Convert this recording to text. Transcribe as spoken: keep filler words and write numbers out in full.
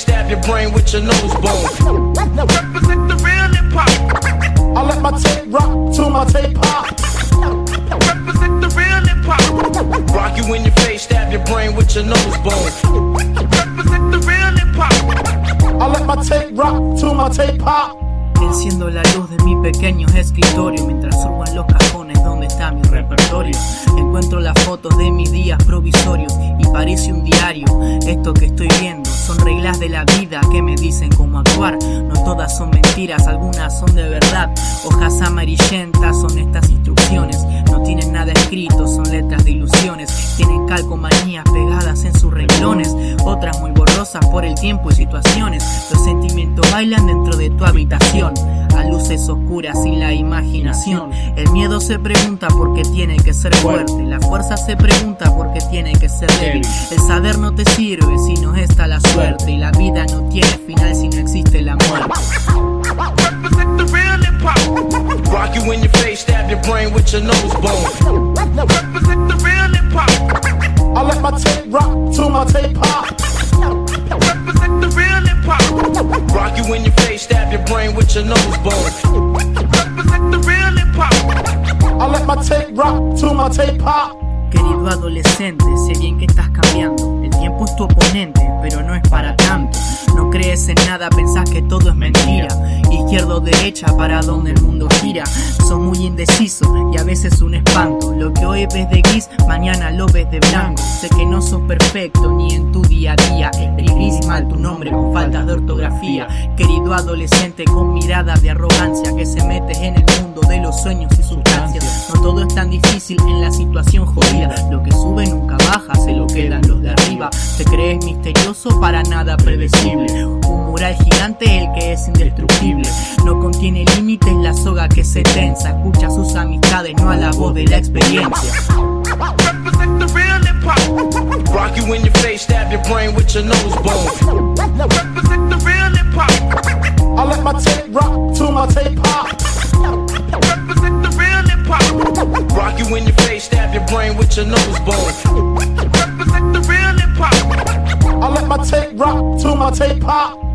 stab your brain with your nose bone. Represent the real hip hop. I let my tape rock to my tape pop. Represent the real hip hop. Rock you in your face, stab your brain with your nose bone. Represent the real hip hop. I let my tape rock to my tape pop. Enciendo la luz de mi pequeño escritorio mientras subo en los cajones donde está mi repertorio. Encuentro las fotos de mis días provisorios y parece un diario. Esto que estoy viendo son reglas de la vida que me dicen cómo actuar. No todas son mentiras, algunas son de verdad. Hojas amarillentas son estas instrucciones. No tienen nada escrito, son letras de ilusiones. Tienen calcomanías pegadas en sus renglones, otras muy borrosas por el tiempo y situaciones. Los sentimientos bailan dentro de tu habitación a luces oscuras sin la imaginación. El miedo se pregunta por qué tiene que ser fuerte. La fuerza se pregunta por qué tiene que ser débil. El saber no te sirve si no está la suerte. Y la vida no tiene final si no existe la muerte. Represent the real hip hop. Rock you in your face, stab your brain with your nose bone. Represent the real hip hop. I let my tape rock to my tape pop. Represent the real hip hop. Rock you in your face, stab your brain with your nose bone. Represent the real hip hop. I let my tape rock to my tape pop. Querido adolescente, sé bien que estás cambiando. El tiempo es tu oponente, pero no es para tanto. No crees en nada, pensás que todo es mentira. Izquierda o derecha, para donde el mundo gira. Sos muy indeciso y a veces un espanto. Lo que hoy ves de gris, mañana lo ves de blanco. Sé que no sos perfecto ni en tu día a día. Escribís gris mal tu nombre con faltas de ortografía. Querido adolescente con mirada de arrogancia, que se metes en el mundo de los sueños y sustancias. No todo es tan difícil en la situación jodida. Lo que sube nunca baja, se lo quedan los de arriba. Te crees misterioso, para nada predecible. Un mural gigante, el que es indestructible. No contiene límites la soga que se tensa. Escucha a sus amistades, no a la voz de la experiencia. Represent the real hip hop. Rock you in your face, stab your brain with your nose bone. Represent the real hip hop. I let my tape rock to my tape pop. Represent the real hip hop. Rock you in your face, stab your brain with your nose bone. Represent the real hip hop. I let my tape rock to my tape pop.